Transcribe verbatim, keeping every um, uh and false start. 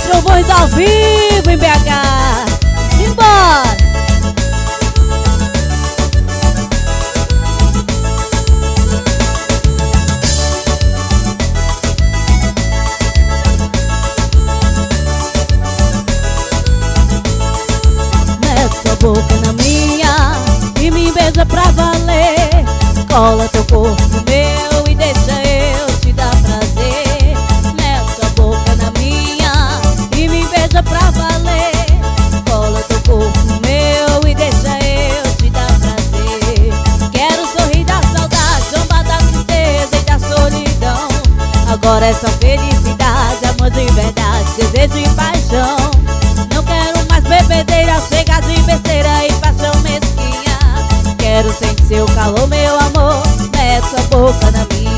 Trovões ao vivo em B H. Simbora! Mete sua boca na minha e me beija pra valer. Cola teu corpo no meu e deixa eu te dar prazer. Mete sua boca na minha e me beija pra valer. Cola teu corpo no meu e deixa eu te dar prazer. Quero sorrir da saudade, zombar da tristeza e da solidão. Agora é só felicidade, amor de verdade, desejo e paixão. Não quero mais bebedeira, chega de besteira e paixão mesquinha. Quero sentir seu calor, meu amor. Mete sua boca na minha